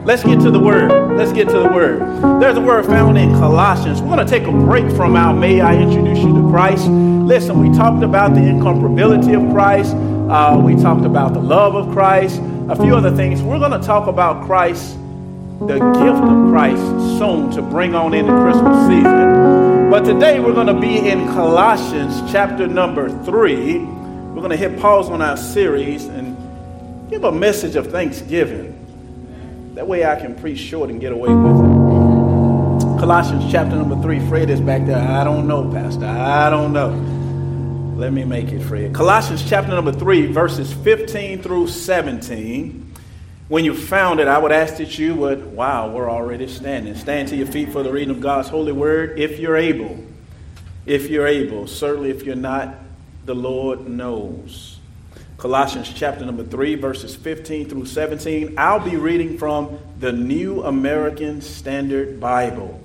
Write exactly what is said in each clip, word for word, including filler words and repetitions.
Let's get to the word. Let's get to the word. There's a word found in Colossians. We're going to take a break from our May I Introduce You to Christ. Listen, we talked about the incomparability of Christ. Uh, we talked about the love of Christ. A few other things. We're going to talk about Christ, the gift of Christ, soon to bring on in the Christmas season. But today we're going to be in Colossians chapter number three. We're going to hit pause on our series and give a message of thanksgiving. That way I can preach short and get away with it. Colossians chapter number three. Fred is back there. I don't know, Pastor. I don't know. Let me make it, Fred. Colossians chapter number three, verses fifteen through seventeen. When you found it, I would ask that you would, wow, we're already standing. Stand to your feet for the reading of God's holy word, if you're able. If you're able. Certainly if you're not, the Lord knows. Colossians chapter number three, verses fifteen through seventeen. I'll be reading from the New American Standard Bible.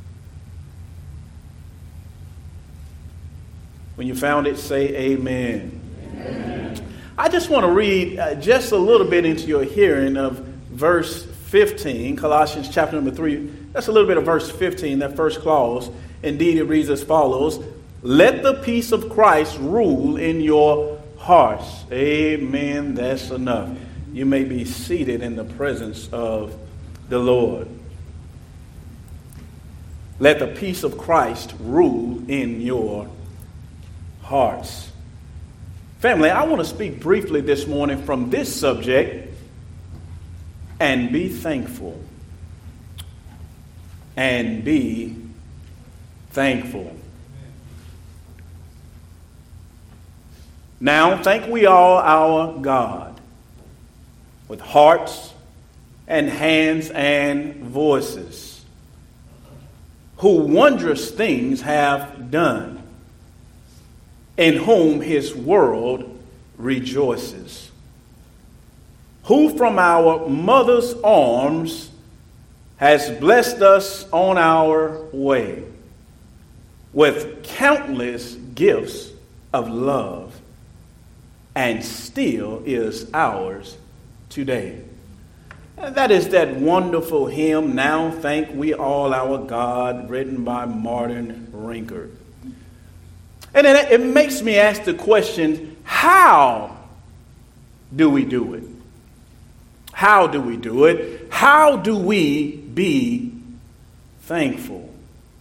When you found it, say amen. Amen. I just want to read uh, just a little bit into your hearing of verse fifteen, Colossians chapter number three. That's a little bit of verse fifteen, that first clause. Indeed, it reads as follows. Let the peace of Christ rule in your hearts. Amen. That's enough. You may be seated in the presence of the Lord. Let the peace of Christ rule in your hearts. Family, I want to speak briefly this morning from this subject, and be thankful. And be thankful. Now, thank we all our God with hearts and hands and voices, who wondrous things have done, in whom his world rejoices, who from our mother's arms has blessed us on our way with countless gifts of love, and still is ours today. And that is that wonderful hymn, Now Thank We All Our God, written by Martin Rinkart. And it, it makes me ask the question, how do we do it? How do we do it? How do we be thankful?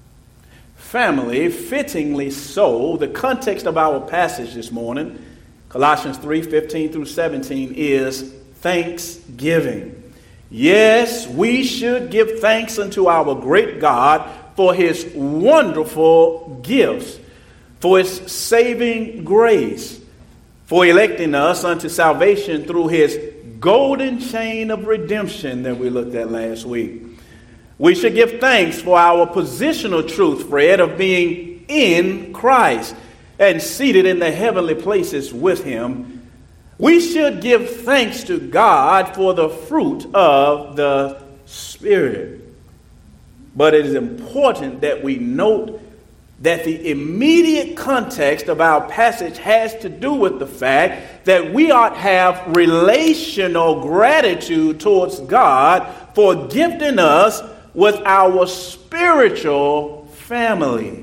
Family, fittingly so, the context of our passage this morning, Colossians three, fifteen through seventeen, is thanksgiving. Yes, we should give thanks unto our great God for his wonderful gifts, for his saving grace, for electing us unto salvation through his golden chain of redemption that we looked at last week. We should give thanks for our positional truth, Fred, of being in Christ and seated in the heavenly places with him. We should give thanks to God for the fruit of the Spirit. But it is important that we note that the immediate context of our passage has to do with the fact that we ought to have relational gratitude towards God for gifting us with our spiritual family.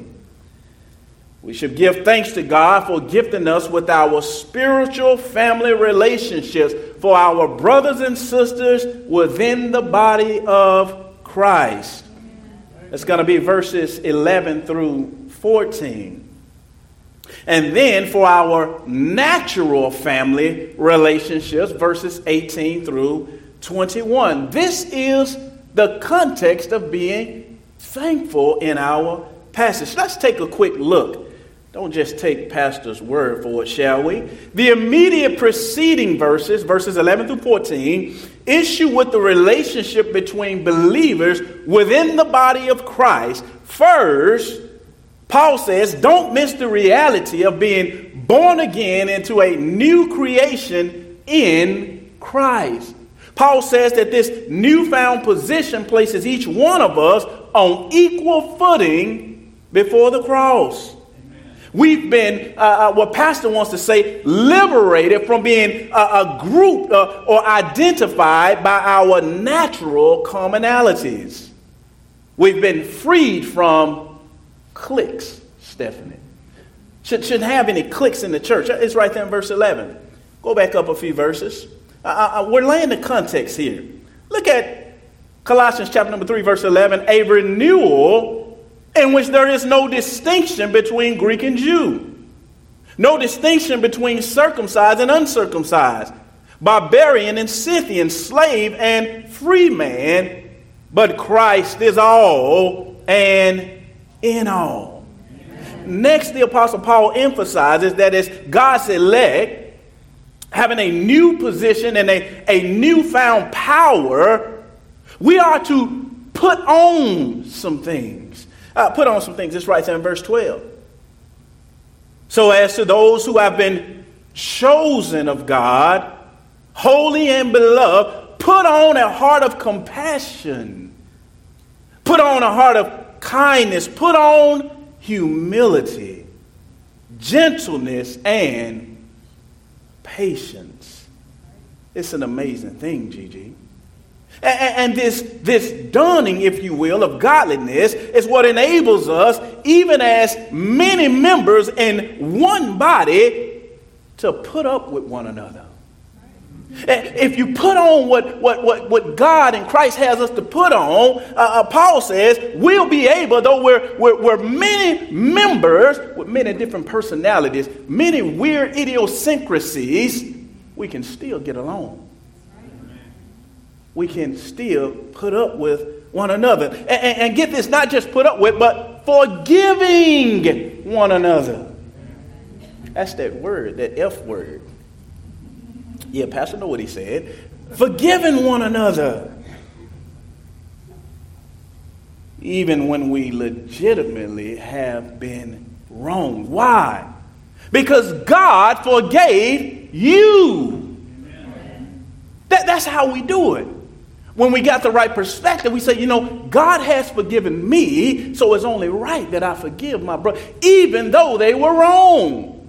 We should give thanks to God for gifting us with our spiritual family relationships, for our brothers and sisters within the body of Christ. It's going to be verses eleven through fourteen. And then for our natural family relationships, verses eighteen through twenty-one. This is the context of being thankful in our passage. Let's take a quick look. Don't just take pastor's word for it, shall we? The immediate preceding verses, verses eleven through fourteen, issue with the relationship between believers within the body of Christ. First, Paul says, don't miss the reality of being born again into a new creation in Christ. Paul says that this newfound position places each one of us on equal footing before the cross. We've been, uh, uh, what Pastor wants to say, liberated from being a, a group uh, or identified by our natural commonalities. We've been freed from cliques, Stephanie. Should, shouldn't have any cliques in the church. It's right there in verse eleven. Go back up a few verses. Uh, uh, we're laying the context here. Look at Colossians chapter number three, verse eleven. A renewal in which there is no distinction between Greek and Jew. No distinction between circumcised and uncircumcised. Barbarian and Scythian, slave and free man. But Christ is all and in all. Amen. Next, the Apostle Paul emphasizes that it's God's elect having a new position and a, a newfound power. We are to put on some things. Uh, put on some things. It's right there in verse twelve. So as to those who have been chosen of God, holy and beloved, put on a heart of compassion. Put on a heart of kindness. Put on humility, gentleness, and patience. It's an amazing thing, Gigi. And this, this dawning, if you will, of godliness is what enables us, even as many members in one body, to put up with one another. If you put on what, what, what, what God and Christ has us to put on, uh, uh, Paul says, we'll be able, though we're, we're, we're many members with many different personalities, many weird idiosyncrasies, we can still get along. We can still put up with one another. And, and, and get this, not just put up with, but forgiving one another. That's that word, that F word. Yeah, Pastor know what he said. Forgiving one another. Even when we legitimately have been wronged. Why? Because God forgave you. That, that's how we do it. When we got the right perspective, we say, you know, God has forgiven me, so it's only right that I forgive my brother, even though they were wrong.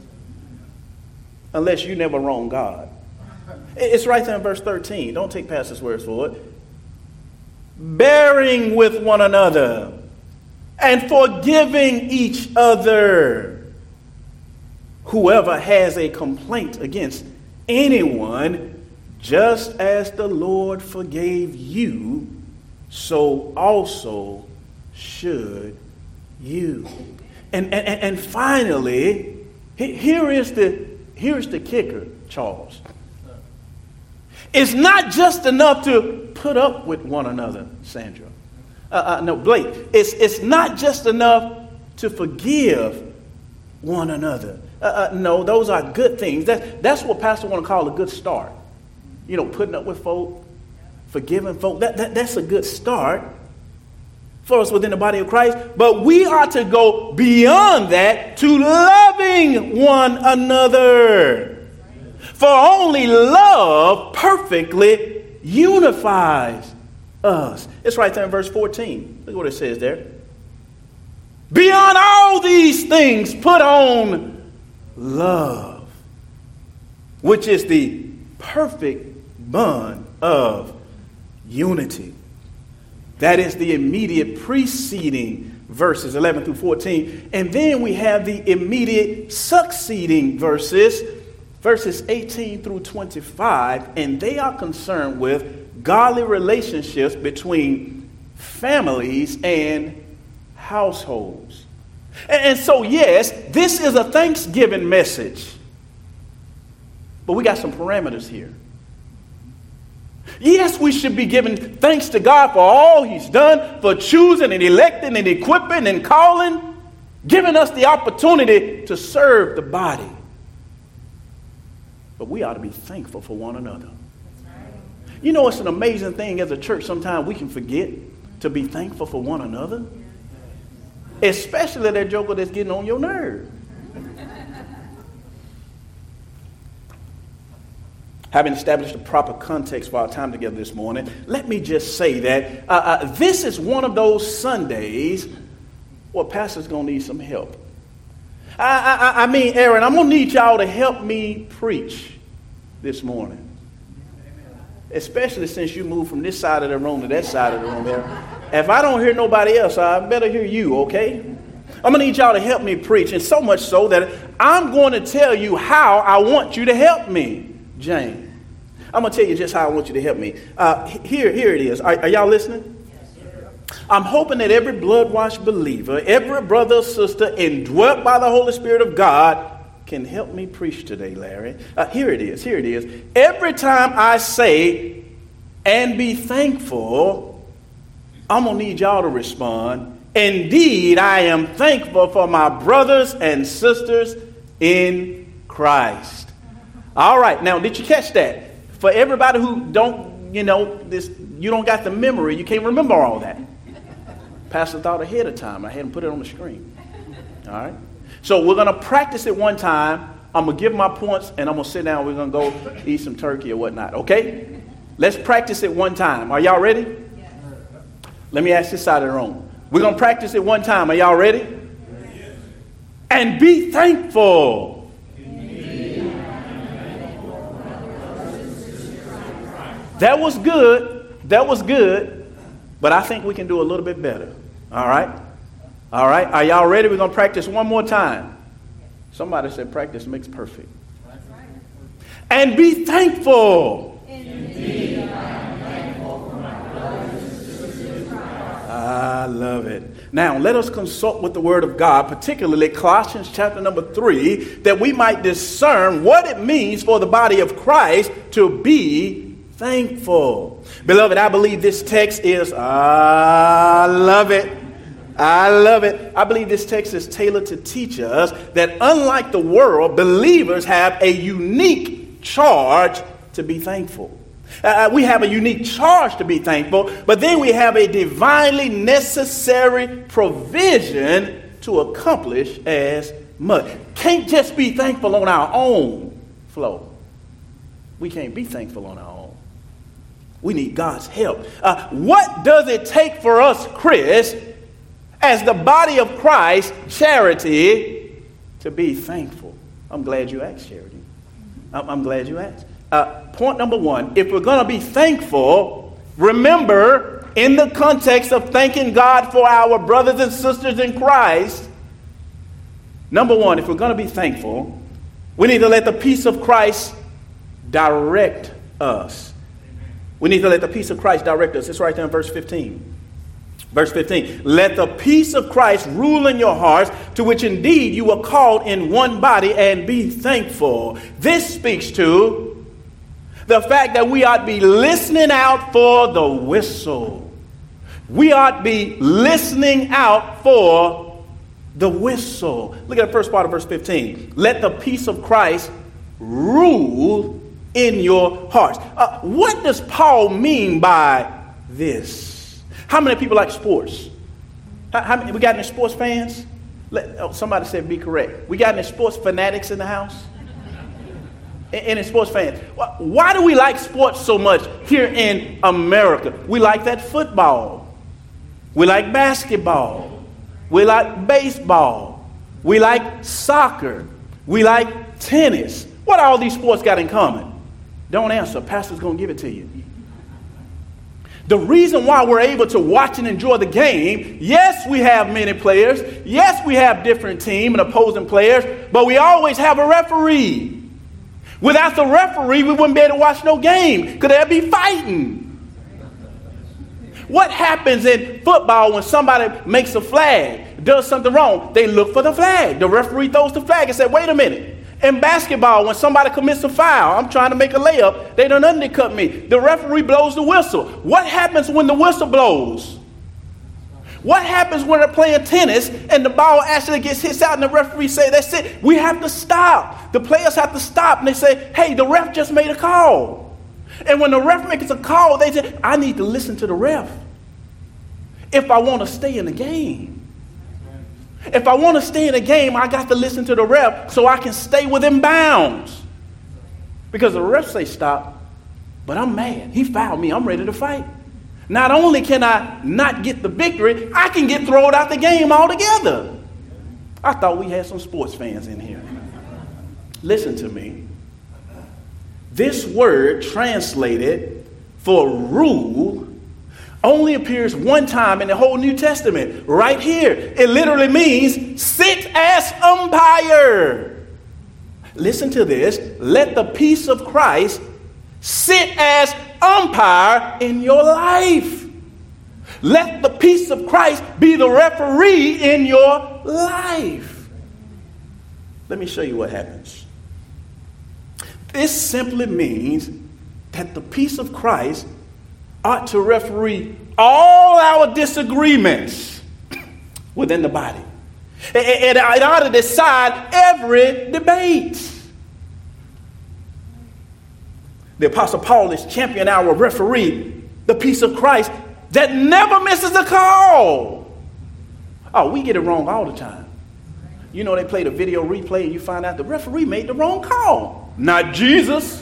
Unless you never wrong God. It's right there in verse thirteen. Don't take Pastor's words for it. Bearing with one another and forgiving each other. Whoever has a complaint against anyone, just as the Lord forgave you, so also should you. And, and, and finally, here is the, here's the kicker, Charles. It's not just enough to put up with one another, Sandra. Uh, uh, no, Blake. It's, it's not just enough to forgive one another. Uh, uh, no, those are good things. That, that's what Pastor want to call a good start. You know, putting up with folk, forgiving folk, that, that, that's a good start for us within the body of Christ. But we are to go beyond that to loving one another. For only love perfectly unifies us. It's right there in verse fourteen. Look what it says there. Beyond all these things, put on love, which is the perfect bond of unity. That is the immediate preceding verses eleven through fourteen. And then we have the immediate succeeding verses, verses eighteen through twenty-five. And they are concerned with godly relationships between families and households. And, and so, yes, this is a Thanksgiving message. But we got some parameters here. Yes, we should be giving thanks to God for all he's done, for choosing and electing and equipping and calling, giving us the opportunity to serve the body. But we ought to be thankful for one another. You know, it's an amazing thing as a church, sometimes we can forget to be thankful for one another. Especially that joker that's getting on your nerve. Having established the proper context for our time together this morning, let me just say that uh, uh, this is one of those Sundays where pastor's going to need some help. I, I, I mean, Aaron, I'm going to need y'all to help me preach this morning. Especially since you moved from this side of the room to that side of the room, Aaron. If I don't hear nobody else, I better hear you, okay? I'm going to need y'all to help me preach, and so much so that I'm going to tell you how I want you to help me, Jane. I'm going to tell you just how I want you to help me. Uh, here, here it is. Are, are y'all listening? I'm hoping that every blood-washed believer, every brother or sister indwelt by the Holy Spirit of God can help me preach today, Larry. Uh, here it is. Here it is. Every time I say, and be thankful, I'm going to need y'all to respond. Indeed, I am thankful for my brothers and sisters in Christ. All right. Now, did you catch that? For everybody who don't, you know, this, you don't got the memory, you can't remember all that. Pastor thought ahead of time. I had him put it on the screen. All right. So we're going to practice it one time. I'm going to give my points, and I'm going to sit down. We're going to go eat some turkey or whatnot. Okay? Let's practice it one time. Are y'all ready? Yes. Let me ask this side of the room. We're going to practice it one time. Are y'all ready? Yes. And be thankful. That was good. That was good. But I think we can do a little bit better. All right? All right. Are y'all ready? We're going to practice one more time. Somebody said practice makes perfect. And be thankful. Indeed, I am thankful for my brothers and sisters in Christ. I love it. Now, let us consult with the Word of God, particularly Colossians chapter number three, that we might discern what it means for the body of Christ to be thankful. Beloved, I believe this text is, I love it. I love it. I believe this text is tailored to teach us that unlike the world, believers have a unique charge to be thankful. Uh, we have a unique charge to be thankful, but then we have a divinely necessary provision to accomplish as much. Can't just be thankful on our own flow. We can't be thankful on our own. We need God's help. Uh, what does it take for us, Chris, as the body of Christ, Charity, to be thankful? I'm glad you asked, Charity. I'm, I'm glad you asked. Uh, point number one, if we're going to be thankful, remember, in the context of thanking God for our brothers and sisters in Christ, number one, if we're going to be thankful, we need to let the peace of Christ direct us. We need to let the peace of Christ direct us. It's right there in verse fifteen. Verse fifteen. Let the peace of Christ rule in your hearts, to which indeed you were called in one body, and be thankful. This speaks to the fact that we ought to be listening out for the whistle. We ought to be listening out for the whistle. Look at the first part of verse fifteen. Let the peace of Christ rule in your hearts. Uh, what does Paul mean by this? How many people like sports? How, how many, we got any sports fans? Let, oh, somebody said be correct. We got any sports fanatics in the house? Any sports fans? Why do we like sports so much here in America? We like that football. We like basketball. We like baseball. We like soccer. We like tennis. What all these sports got in common? Don't answer. Pastor's going to give it to you. The reason why we're able to watch and enjoy the game, yes, we have many players. Yes, we have different team and opposing players, but we always have a referee. Without the referee, we wouldn't be able to watch no game because there'd be fighting. What happens in football when somebody makes a flag, does something wrong? They look for the flag. The referee throws the flag and says, wait a minute. In basketball, when somebody commits a foul, I'm trying to make a layup, they done undercut me. The referee blows the whistle. What happens when the whistle blows? What happens when they're playing tennis and the ball actually gets hit out and the referee say, that's it, we have to stop. The players have to stop and they say, hey, the ref just made a call. And when the ref makes a call, they say, I need to listen to the ref if I want to stay in the game. If I want to stay in the game, I got to listen to the ref so I can stay within bounds. Because the ref say stop, but I'm mad. He fouled me. I'm ready to fight. Not only can I not get the victory, I can get thrown out the game altogether. I thought we had some sports fans in here. Listen to me. This word translated for rule only appears one time in the whole New Testament, right here. It literally means sit as umpire. Listen to this. Let the peace of Christ sit as umpire in your life. Let the peace of Christ be the referee in your life. Let me show you what happens. This simply means that the peace of Christ ought to referee all our disagreements within the body. It, it, it ought to decide every debate. The Apostle Paul is champion our referee, the peace of Christ, that never misses a call. Oh, we get it wrong all the time. You know, they play the video replay and you find out the referee made the wrong call. Not Jesus.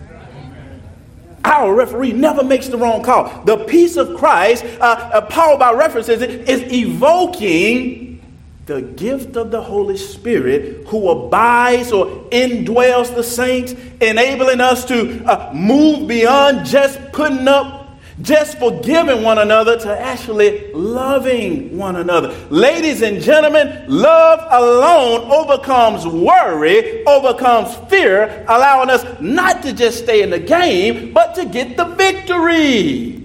Our referee never makes the wrong call. The peace of Christ, uh, uh, Paul by reference is, is evoking the gift of the Holy Spirit who abides or indwells the saints, enabling us to uh, move beyond just putting up, just forgiving one another to actually loving one another. Ladies and gentlemen, love alone overcomes worry, overcomes fear, allowing us not to just stay in the game, but to get the victory.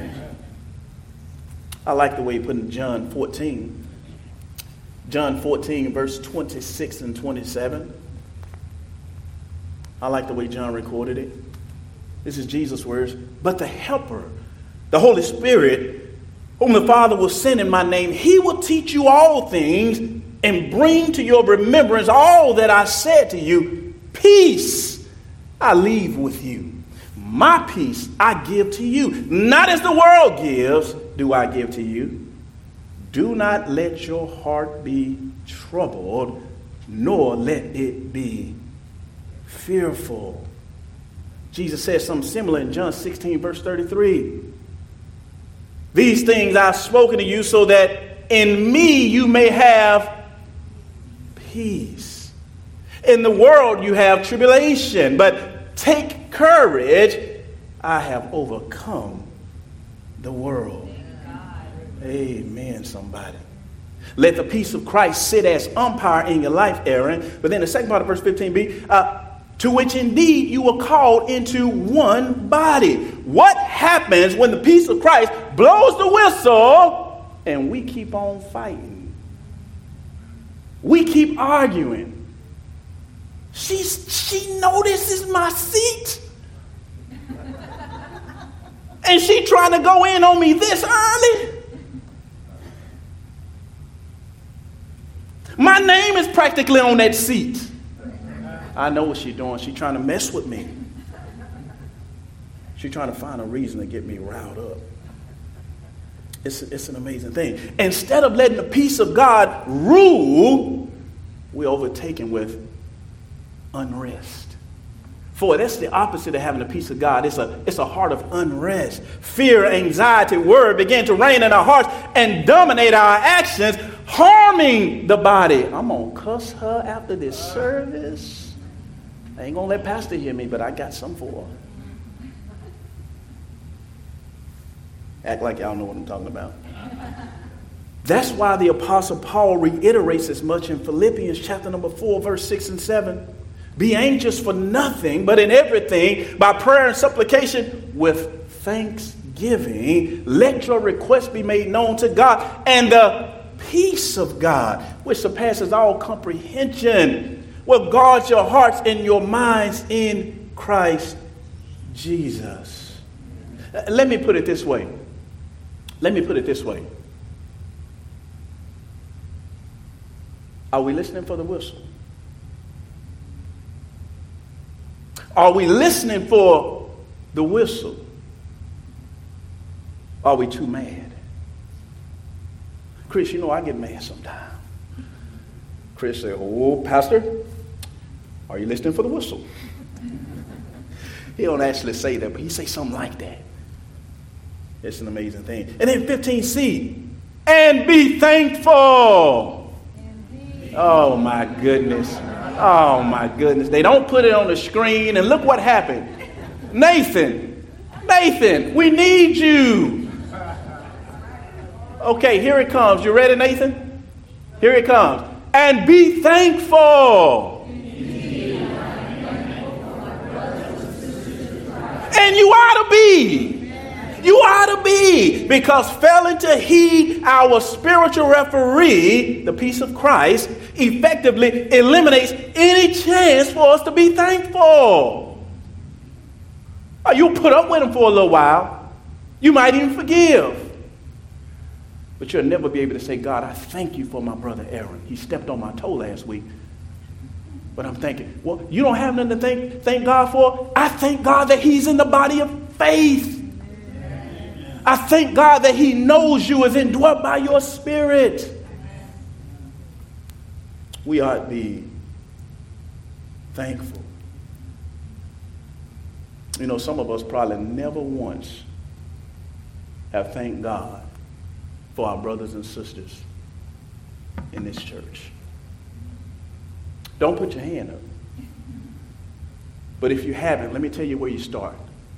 I like the way he put in John fourteen. John fourteen, verse twenty-six and twenty-seven. I like the way John recorded it. This is Jesus' words. But the Helper, the Holy Spirit, whom the Father will send in my name, he will teach you all things and bring to your remembrance all that I said to you. Peace I leave with you. My peace I give to you. Not as the world gives, do I give to you. Do not let your heart be troubled, nor let it be fearful. Jesus says something similar in John sixteen, verse thirty-three. These things I've spoken to you so that in me you may have peace. In the world you have tribulation, but take courage. I have overcome the world. Amen, somebody. Let the peace of Christ sit as umpire in your life, Aaron. But then the second part of verse fifteen b, uh, to which indeed you were called into one body. What happens when the peace of Christ blows the whistle and we keep on fighting? We keep arguing. She's, she notices my seat. And she trying to go in on me this early. My name is practically on that seat. I know what she's doing. She's trying to mess with me. She's trying to find a reason to get me riled up. It's, it's an amazing thing. Instead of letting the peace of God rule, we're overtaken with unrest. For that's the opposite of having the peace of God. It's a, it's a heart of unrest. Fear, anxiety, worry begin to reign in our hearts and dominate our actions, harming the body. I'm going to cuss her after this service. I ain't going to let Pastor hear me, but I got some for her. Act like y'all know what I'm talking about. That's why the Apostle Paul reiterates as much in Philippians chapter number four, verse six and seven. Be anxious for nothing, but in everything, by prayer and supplication, with thanksgiving, let your requests be made known to God. And the peace of God, which surpasses all comprehension, will guard your hearts and your minds in Christ Jesus. Let me put it this way. Let me put it this way. Are we listening for the whistle? Are we listening for the whistle? Are we too mad? Chris, you know I get mad sometimes. Chris said, oh, Pastor, are you listening for the whistle? He don't actually say that, but he say something like that. It's an amazing thing. And then fifteen c, and be thankful. And be Oh, my goodness. Oh, my goodness. They don't put it on the screen, and look what happened. Nathan, Nathan, we need you. Okay, here it comes. You ready, Nathan? Here it comes. And be thankful. And you ought to be. You ought to be, because failing to heed our spiritual referee, the peace of Christ, effectively eliminates any chance for us to be thankful. Oh, you'll put up with him for a little while. You might even forgive. But you'll never be able to say, God, I thank you for my brother Aaron. He stepped on my toe last week. But I'm thinking, well, you don't have nothing to thank, thank God for? I thank God that he's in the body of faith. I thank God that he knows you, is indwelt by your spirit. We ought to be thankful. You know, some of us probably never once have thanked God for our brothers and sisters in this church. Don't put your hand up. But if you haven't, let me tell you where you start.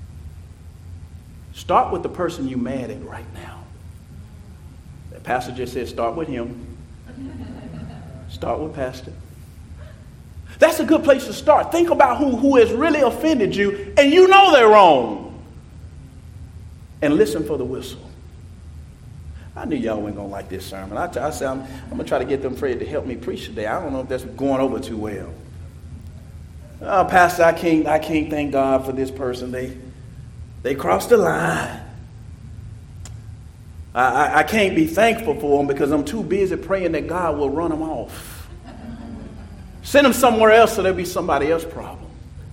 Start with the person you're mad at right now. The pastor just said start with him. Start with pastor. That's a good place to start. Think about who, who has really offended you, and you know they're wrong. And listen for the whistle. I knew y'all weren't going to like this sermon. I, I said, I'm, I'm going to try to get them Fred to help me preach today. I don't know if that's going over too well. Oh, Pastor, I can't, I can't thank God for this person. They, they crossed the line. I, I, I can't be thankful for them because I'm too busy praying that God will run them off. Send them somewhere else so there'll be somebody else's problem.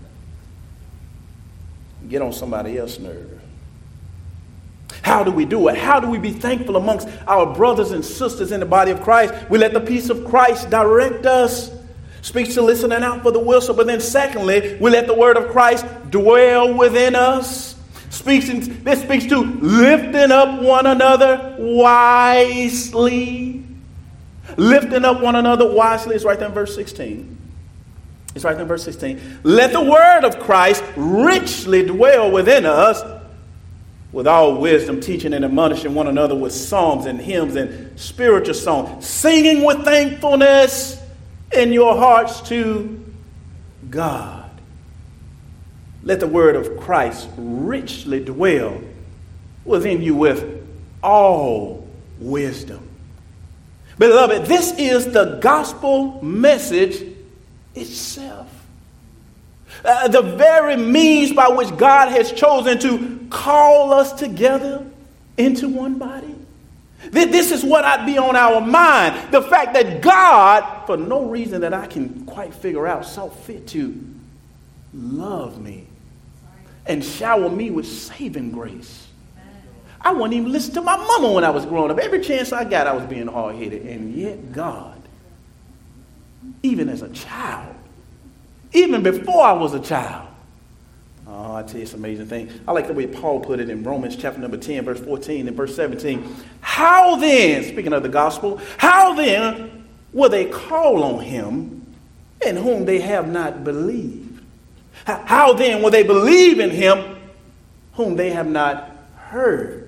Get on somebody else's nerve. How do we do it? How do we be thankful amongst our brothers and sisters in the body of Christ? We let the peace of Christ direct us. Speaks to listening out for the whistle. But then secondly, we let the word of Christ dwell within us. Speaks in, this speaks to lifting up one another wisely. Lifting up one another wisely. It's right there in verse sixteen. It's right there in verse sixteen. Let the word of Christ richly dwell within us, with all wisdom, teaching and admonishing one another with psalms and hymns and spiritual songs, singing with thankfulness in your hearts to God. Let the word of Christ richly dwell within you with all wisdom. Beloved, this is the gospel message itself. Uh, the very means by which God has chosen to call us together into one body. This is what ought to be on our mind. The fact that God, for no reason that I can quite figure out, saw fit to love me and shower me with saving grace. I wouldn't even listen to my mama when I was growing up. Every chance I got, I was being hard-headed. And yet God, even as a child, even before I was a child, oh, I tell you, it's an amazing thing. I like the way Paul put it in Romans chapter number ten, verse fourteen and verse seventeen. How then, speaking of the gospel, how then will they call on him in whom they have not believed? How then will they believe in him whom they have not heard?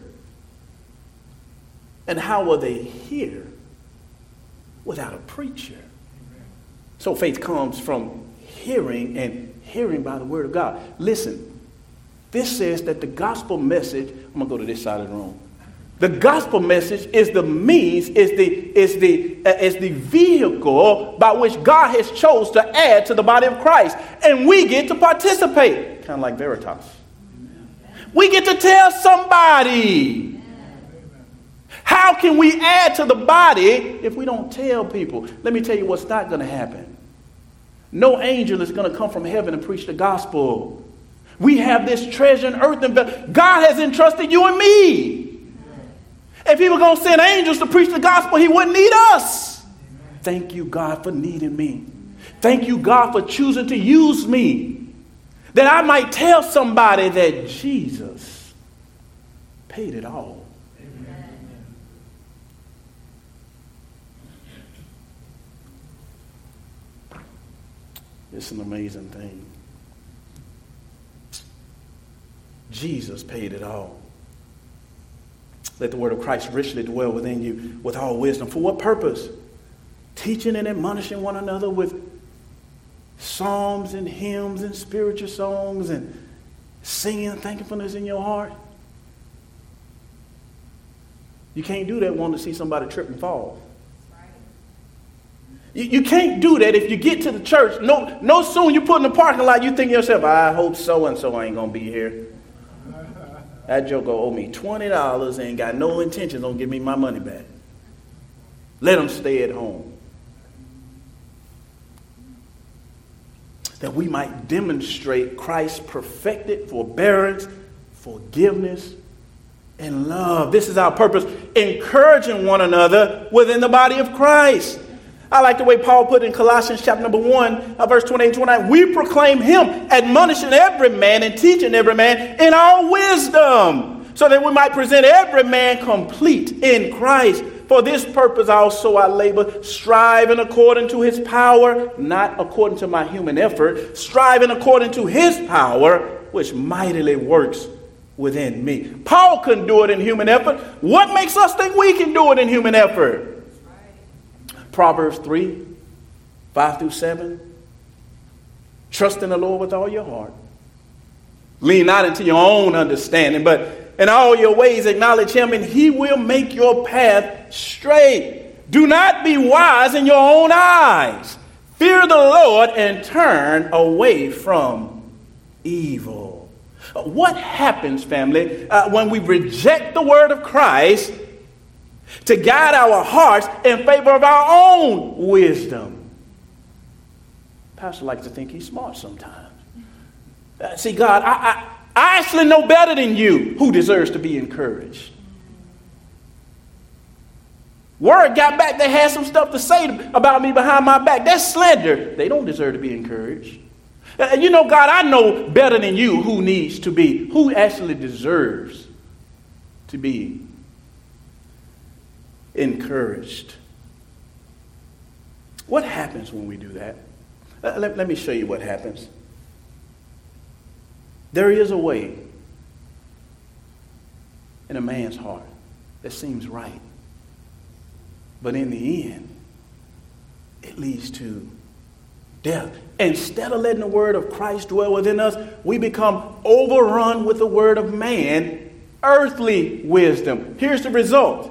And how will they hear without a preacher? So faith comes from hearing, and hearing by the word of God. Listen, this says that the gospel message, I'm going to go to this side of the room. The gospel message is the means, is the, is the, uh, is the vehicle by which God has chose to add to the body of Christ. And we get to participate, kind of like Veritas. We get to tell somebody. How can we add to the body if we don't tell people? Let me tell you what's not going to happen. No angel is going to come from heaven and preach the gospel. We have this treasure in earth, and God has entrusted you and me. If he were going to send angels to preach the gospel, he wouldn't need us. Thank you, God, for needing me. Thank you, God, for choosing to use me, that I might tell somebody that Jesus paid it all. It's an amazing thing. Jesus paid it all. Let the word of Christ richly dwell within you with all wisdom. For what purpose? Teaching and admonishing one another with psalms and hymns and spiritual songs and singing thankfulness in your heart. You can't do that wanting to see somebody trip and fall. You, you can't do that if you get to the church. No, no soon you put in the parking lot, you think to yourself, I hope so-and-so ain't going to be here. That joker owe me twenty dollars and got no intentions on giving me my money back. Let him stay at home. That we might demonstrate Christ's perfected forbearance, forgiveness, and love. This is our purpose, encouraging one another within the body of Christ. I like the way Paul put it in Colossians chapter number one, uh, verse twenty-eight and twenty-nine. We proclaim him, admonishing every man and teaching every man in all wisdom, so that we might present every man complete in Christ. For this purpose also I labor, striving according to his power, not according to my human effort, striving according to his power, which mightily works within me. Paul couldn't do it in human effort. What makes us think we can do it in human effort? Proverbs three, five through seven. Trust in the Lord with all your heart. Lean not into your own understanding, but in all your ways acknowledge him, and he will make your path straight. Do not be wise in your own eyes. Fear the Lord and turn away from evil. What happens, family, uh, when we reject the word of Christ to guide our hearts in favor of our own wisdom? Pastor likes to think he's smart sometimes. Uh, see, God, I, I, I actually know better than you who deserves to be encouraged. Word got back, they had some stuff to say about me behind my back. That's slander. They don't deserve to be encouraged. Uh, you know, God, I know better than you who needs to be, who actually deserves to be encouraged. What happens when we do that? Uh, let, let me show you what happens. There is a way in a man's heart that seems right, but in the end, it leads to death. Instead of letting the word of Christ dwell within us, we become overrun with the word of man, earthly wisdom. Here's the result.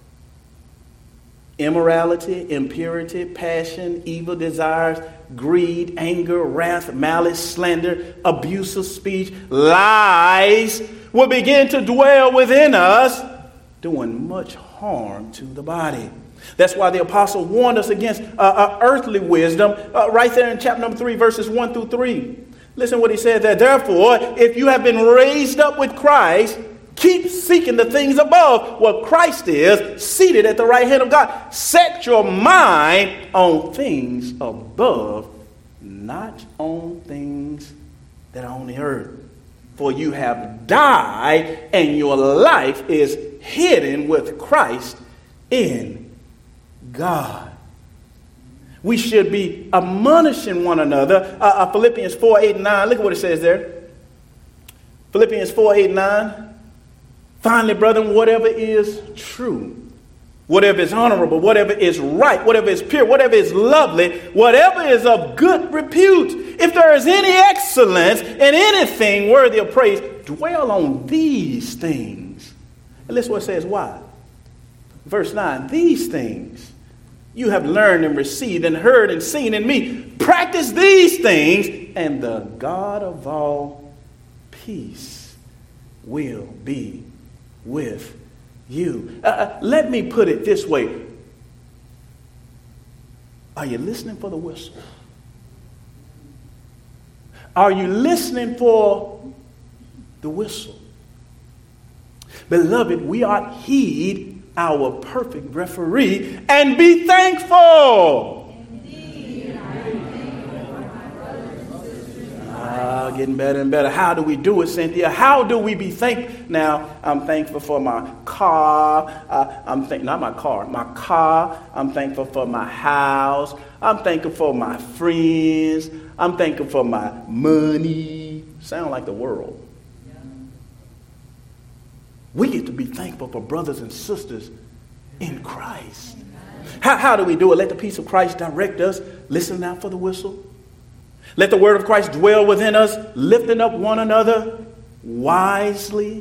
Immorality, impurity, passion, evil desires, greed, anger, wrath, malice, slander, abuse of speech, lies will begin to dwell within us, doing much harm to the body. That's why the apostle warned us against uh, uh, earthly wisdom uh, right there in chapter number three, verses one through three. Listen what he said there. Therefore, if you have been raised up with Christ, keep seeking the things above, where Christ is, seated at the right hand of God. Set your mind on things above, not on things that are on the earth. For you have died, and your life is hidden with Christ in God. We should be admonishing one another. Uh, uh, Philippians four, eight, and nine. Look at what it says there. Philippians four, eight, and nine. Finally, brethren, whatever is true, whatever is honorable, whatever is right, whatever is pure, whatever is lovely, whatever is of good repute, if there is any excellence in anything worthy of praise, dwell on these things. And listen what it says, why? Verse nine, these things you have learned and received and heard and seen in me. Practice these things, and the God of all peace will be with you. Uh, let me put it this way. Are you listening for the whistle? Are you listening for the whistle? Beloved, we ought heed our perfect referee and be thankful. Uh, getting better and better. How do we do it, Cynthia? How do we be thankful? Now, I'm thankful for my car. Uh, I'm thank not my car, my car. I'm thankful for my house. I'm thankful for my friends. I'm thankful for my money. Sound like the world. We get to be thankful for brothers and sisters in Christ. How, how do we do it? Let the peace of Christ direct us. Listen out for the whistle. Let the word of Christ dwell within us, lifting up one another wisely.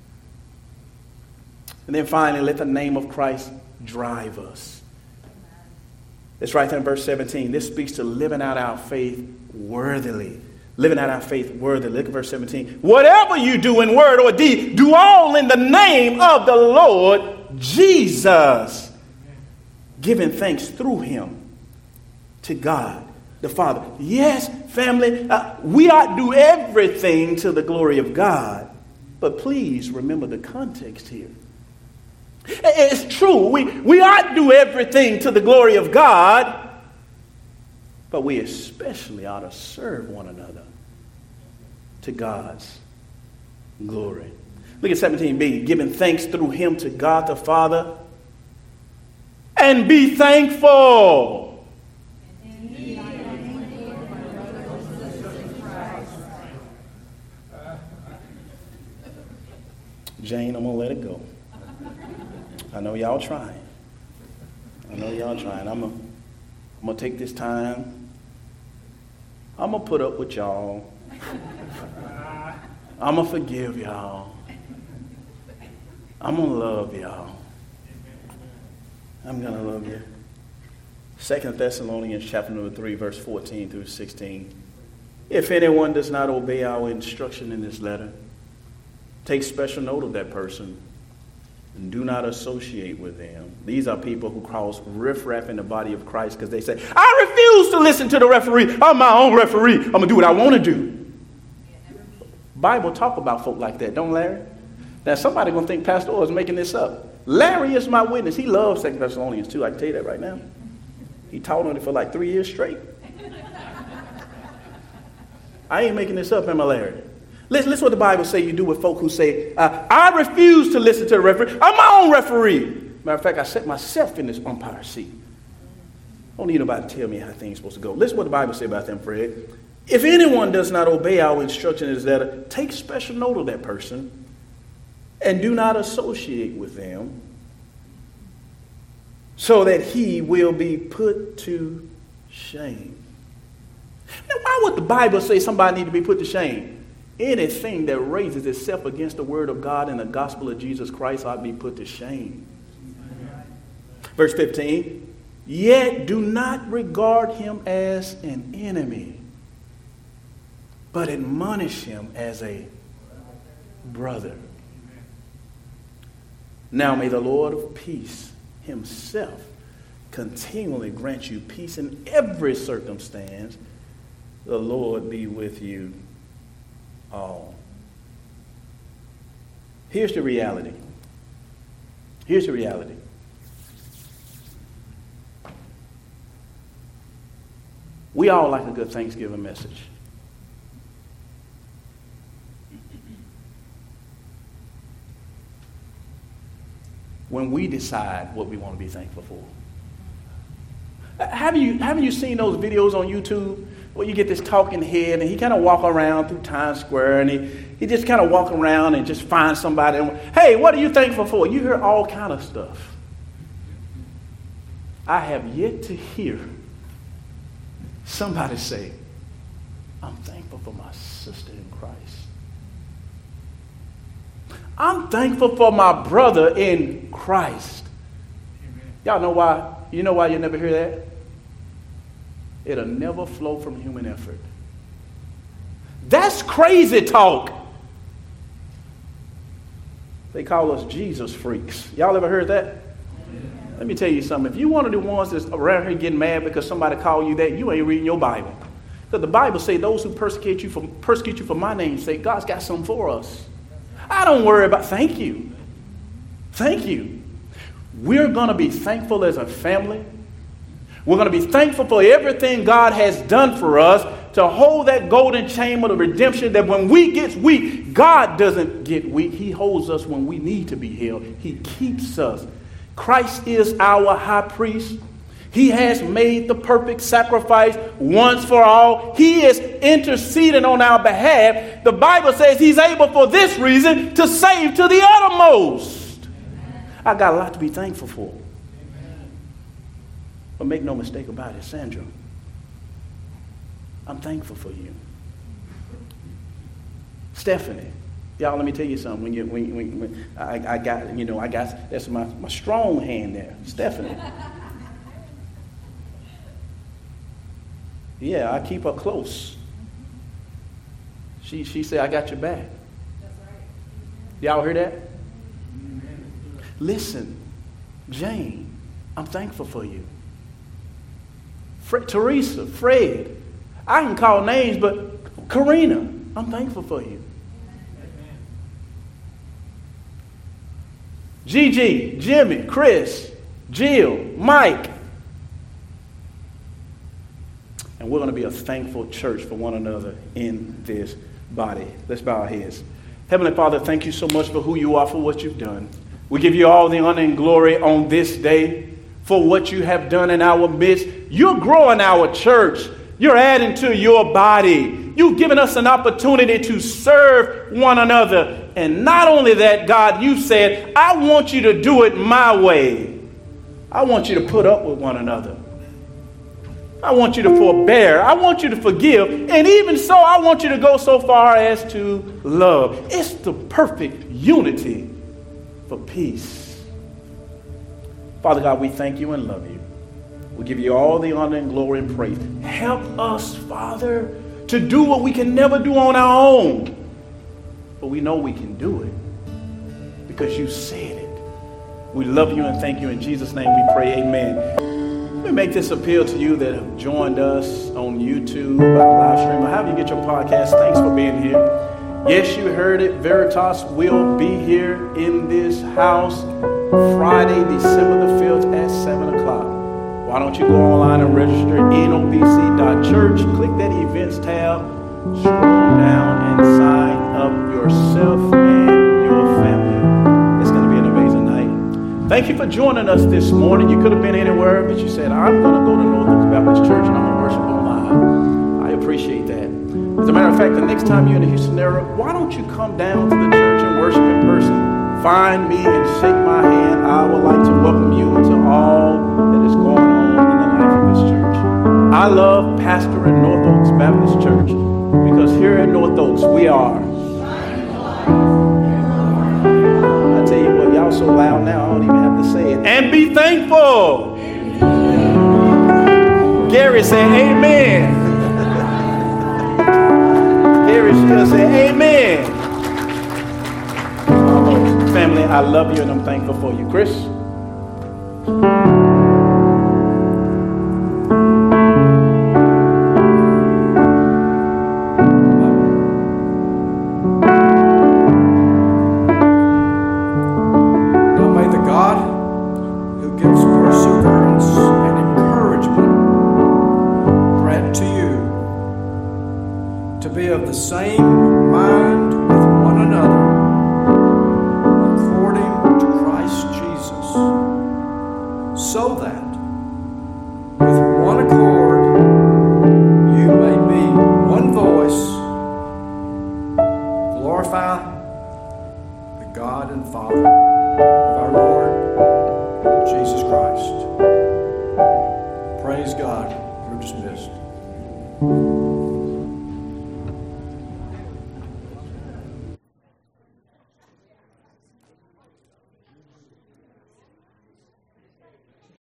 And then finally, let the name of Christ drive us. It's right there in verse seventeen. This speaks to living out our faith worthily. Living out our faith worthily. Look at verse seventeen. Whatever you do in word or deed, do all in the name of the Lord Jesus, giving thanks through him to God the Father. Yes, family, uh, we ought to do everything to the glory of God. But please remember the context here. It's true. We, we ought to do everything to the glory of God. But we especially ought to serve one another to God's glory. Look at seventeen b. Giving thanks through him to God the Father. And be thankful. Jane, I'm going to let it go. I know y'all trying. I know y'all trying. I'm going I'm to take this time. I'm going to put up with y'all. I'm going to forgive y'all. I'm going to love y'all. I'm going to love you. Second Thessalonians chapter number three, verse fourteen through sixteen. If anyone does not obey our instruction in this letter, take special note of that person and do not associate with them. These are people who cause riffraff in the body of Christ because they say, I refuse to listen to the referee. I'm my own referee. I'm going to do what I want to do. Bible talk about folk like that, don't Larry? Now somebody going to think Pastor Orr is making this up. Larry is my witness. He loves Second Thessalonians too. I can tell you that right now. He taught on it for like three years straight. I ain't making this up, am I, Larry? Listen, listen what the Bible say you do with folk who say, uh, I refuse to listen to the referee. I'm my own referee. Matter of fact, I set myself in this umpire seat. I don't need nobody to tell me how things are supposed to go. Listen what the Bible say about them, Fred. If anyone does not obey our instruction in this letter, take special note of that person and do not associate with them so that he will be put to shame. Now, why would the Bible say somebody need to be put to shame? Anything that raises itself against the word of God and the gospel of Jesus Christ ought to be put to shame. Verse fifteen, yet do not regard him as an enemy, but admonish him as a brother. Now may the Lord of peace himself continually grant you peace in every circumstance. The Lord be with you all. Here's the reality. Here's the reality. We all like a good Thanksgiving message. When we decide what we want to be thankful for. Have you, haven't you seen those videos on YouTube where you get this talking head and he kind of walk around through Times Square and he, he just kind of walk around and just find somebody and, hey, what are you thankful for? You hear all kind of stuff. I have yet to hear somebody say, I'm thankful for my sister in Christ. I'm thankful for my brother in Christ. Y'all know why? You know why you never hear that? It'll never flow from human effort. That's crazy talk. They call us Jesus freaks. Y'all ever heard that? Let me tell you something. If you one of the ones that's around here getting mad because somebody called you that, you ain't reading your Bible. Because the Bible say those who persecute you for persecute you for my name's sake, God's got something for us. I don't worry about, thank you. Thank you. We're going to be thankful as a family. We're going to be thankful for everything God has done for us. to hold that golden chain of the redemption, that when we get weak, God doesn't get weak. He holds us when we need to be healed. He keeps us. Christ is our high priest. He has made the perfect sacrifice once for all. He is interceding on our behalf. The Bible says he's able for this reason to save to the uttermost. I got a lot to be thankful for. But make no mistake about it, Sandra, I'm thankful for you. Stephanie, y'all, let me tell you something. When you, when, when, when I, I got, you know, I got, that's my, my strong hand there, Stephanie. Yeah, I keep her close. She she said, I got your back. That's right. Y'all hear that? Amen. Listen, Jane, I'm thankful for you. Fred, Teresa, Fred, I can call names, but Karina, I'm thankful for you. Amen. Gigi, Jimmy, Chris, Jill, Mike. And we're going to be a thankful church for one another in this body. Let's bow our heads. Heavenly Father, thank you so much for who you are, for what you've done. We give you all the honor and glory on this day for what you have done in our midst. You're growing our church. You're adding to your body. You've given us an opportunity to serve one another. And not only that, God, you said, I want you to do it my way. I want you to put up with one another. I want you to forbear. I want you to forgive. And even so, I want you to go so far as to love. It's the perfect unity for peace. Father God, we thank you and love you. We give you all the honor and glory and praise. Help us, Father, to do what we can never do on our own. But we know we can do it because you said it. We love you and thank you. In Jesus' name we pray, amen. Let me make this appeal to you that have joined us on YouTube, by live stream, or however you get your podcast. Thanks for being here. Yes, you heard it. Veritas will be here in this house Friday, December the fifth at seven o'clock. Why don't you go online and register at N O B C dot church. Click that events tab, scroll down, and sign up yourself and your family. It's going to be an amazing night. Thank you for joining us this morning. You could have been anywhere, but you said, I'm going to go to North Oaks Baptist Church and I'm going to worship online. I appreciate that. As a matter of fact, the next time you're in the Houston area, why don't you come down to the church and worship in person? Find me and shake my hand. I would like to welcome you into all that is going on in the life of this church. I love pastoring North Oaks Baptist Church because here at North Oaks, we are. I tell you what, y'all so loud now, I don't even have to say it. And be thankful. Amen. Gary said, amen. Gary still said, amen. Almost. Family, I love you and I'm thankful for you. Chris? Same mind